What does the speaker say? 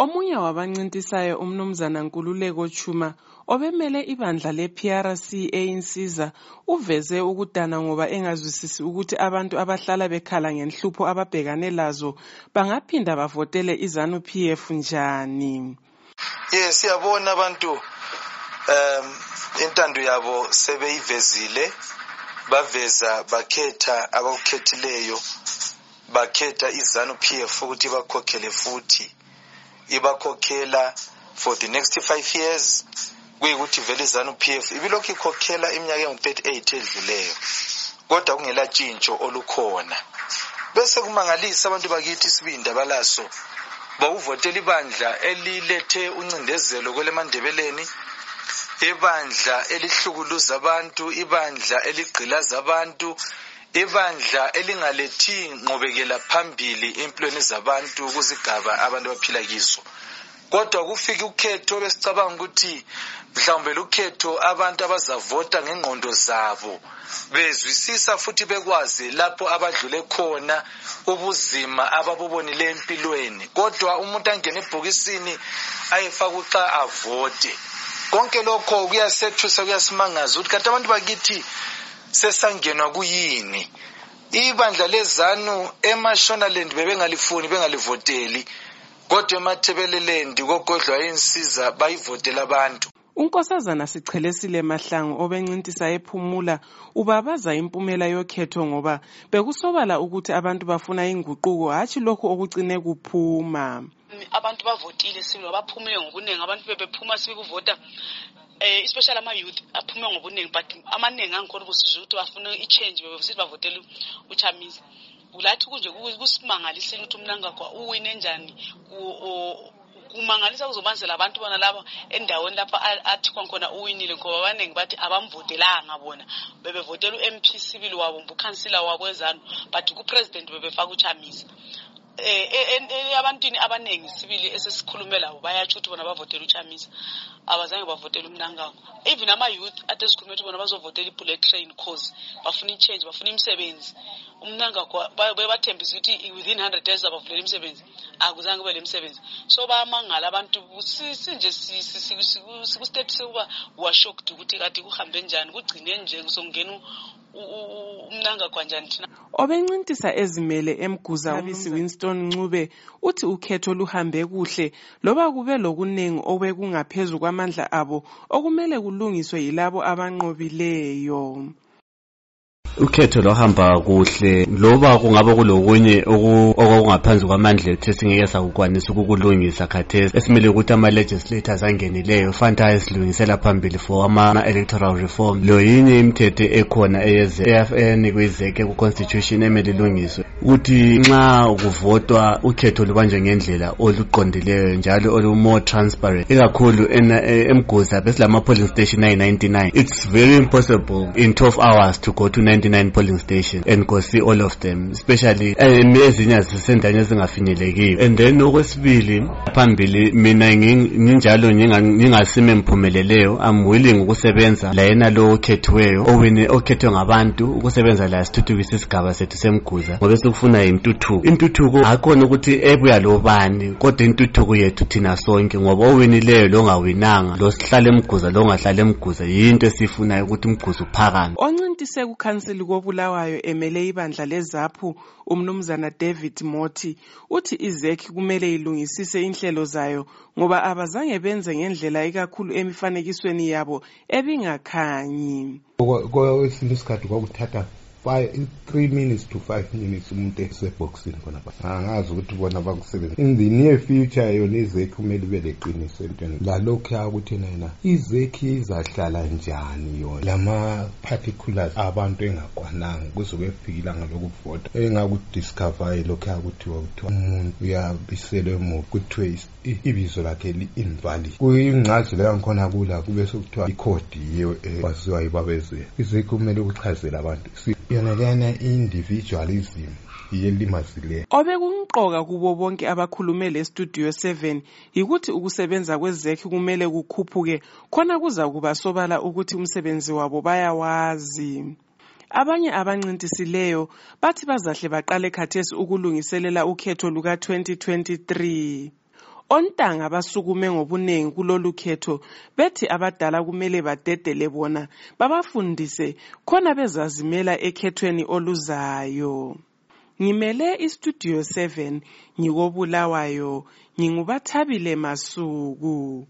Omunye wabancintisayo umnumzana Nkululeko Chuma obemele ibandla le-PRC eyinsizwa uveze ukudana ngoba engazwisisi ukuthi abantu abahlala bekhala ngenhlupho ababhekane lazo bangaphinda bavotele iZANU-PF njani. Yes, siyabona abantu intando yabo sebeyivezile, baveza bakhetha abakhethileyo, bakhetha iZANU-PF ukuthi bakhokhele futhi ibakhokhela for the next 5 years. Kuyikuthi vele iZANU-PF ibilokhu ikhokhela iminyaka engu-38 edluleyo kodwa kungela tshintsho olukhona. Bese kumangalisa abantu bakithi isibindi abalaso bawuvotela ibandla elilethe uncindezelo kweleMandebeleni, ibandla elihlukuluza abantu, ibandla eligqilaza abantu, ibandla elingalethi ngqobekela phambili empilweni zabantu kuzigaba abantu baphila kizo. Kodwa kufika ukhetho besicabanga ukuthi mhlawumbe ukhetho abantu abazavota ngengqondo zabo bezwisisa futhi bekwazi lapho abadlule khona ubuzima ababubonile empilweni. Kodwa umuntu angena ebhokisini ayefaka uxa avote. Konke lokho kuyasethusa, kuyasimangaza ukuthi kanti abantu bakithi sesangenwa kuyini. Ibandla leZANU eMashonaland bebengalifuni, bengalivoteli, kodwa eMathebeleland kogodlwa insiza bayivotela abantu. Unkosazana Sichelesile Mahlangu obencintisa ephumula ubabaza impumela yokhetho ngoba bekusobala ukuthi abantu bafuna inguquko hatshi lokho okucine kuphuma. Abantu bavotile sibili baphume ngobuningi, abantu bebephuma sibikuvota especially ama-youth aphume ngobuningi, but amaningi angikhona ukuthi ukuthi bafuna i-change, bebesithi bavotele uChamisa. Ulathi kunje kusimangalisa ukuthi umnangagwa uwine njani, kumangalisa kuzobanzela abantu bona laba endaweni lapha athi khona uwinile ngoba abaningi bathi abamvotelanga bona, bebevotela u-MP sibili wabo, ukhansila wabo weZANU, but ku-president bebefaka uChamisa. Abantwini abaningi sibili esesikhulume labo bayatsho ukuthi bona bavotela uChamisa, abazange bavotela umnangagwa. Even ama-youth ade sikhulume ukuthi bona bazovotela i-bullet train cause bafuna i-change, bafuna imisebenzi. Umnangagwa bebathembisa ukuthi within 100 days abavulela imisebenzi, akuzange kube le misebenzi. So bayamangala abantu sinje sikustate sekuba washocked ukuthi kade kuhambe njani, kugcine nje kusongena umnangagwa njani thina. Obencintisa ezimele eMguza uMsi Winston Ncube uthi ukhetho luhambe kuhle loba kube lokuningi obekungaphezulu kwamandla abo okumele kulungiswe yilabo abanqobileyo. Ukhetho lohamba kuhle loba kungaba kulokunye okungaphansi kwamandla ethu singeke sakukwanisa ukukulungisa khathesi, esimele ukuthi ama-legislators angenileyo fanele ayesilungisela phambili for ama-electoral reform. Lo yinye imithetho ekhona eyanikwe kwizeke ku-constitution emele ilungiswe ukuthi nxa kuvotwa ukhetho lubanjwe ngendlela oluqondileyo njalo olu-more transparent. Ikakhulu eMguza besilama-polling station ayi-99. It's very impossible in 12 hours to go to 99 polling stations and go see all of them, especially ezinye zisendaweni ezingafinyelekiyo. And then okwesibili phambili mina nginjalo ngingasime mphumeleleyo, I'm willing ukusebenza la yena lo okhethiweyo okhethwe ngabantu ukusebenza la sithuthukisa isigaba sethu seMguza ngoba sikufuna intuthuko. Intuthuko akhona ukuthi ebuya lobani kodwa intuthuko yethu thina sonke ngoba owinileyo lo ngawinanga, lo sihlala eMguza lo ngahlala eMguza, yinto esifunayo ukuthi uMguza uphakame. Oncintise kukhansili koBulawayo emele ibandla leZAPU umnumzana David Mothi uthi iZEC kumele ilungisise inhlelo zayo ngoba abazange benze ngendlela ikakhulu emifanekisweni yabo ebingakhanyi. Kwesinye isikhathi kwakuthatha 3 minutes to 5 minutes umuntu eseboxini khona pha. Angazi ukuthi bona bakusebenza. In the near future yona iZEC kumele ibe leqiniso entweni. La lokho ukuthi yena iZEC izahlala njani yona. Lama particulars abantu engakwananga kuzobe kufikila ngalokuvota. Engakudiscover lokho akuthiwa umuntu uyabiselwe mu kuthiwe ibizo lakhe li-invalid. Kuyingcazi leyo ngikhona kula kube sekuthiwa ikhodi yiyo waziwa yibabeze. iZEC kumele ukuchazela abantu yona lena individualism yelimazile. Obekunqoka kubo bonke abakhulume le Studio 7 yikuthi ukusebenza kweZEC kumele kukhuphuke khona kuza kuba sobala ukuthi umsebenzi wabo bayawazi. Abanye abancintisileyo bathi bazahle baqale khathesi ukulungiselela ukhetho luka 2023. Ontanga basukume ngobuningi kulolu khetho bethi abadala kumele badedele bona babafundise khona bezazimela ekhethweni oluzayo. Ngimele iStudio 7 ngikobulawayo, nginguBathabile Masuku.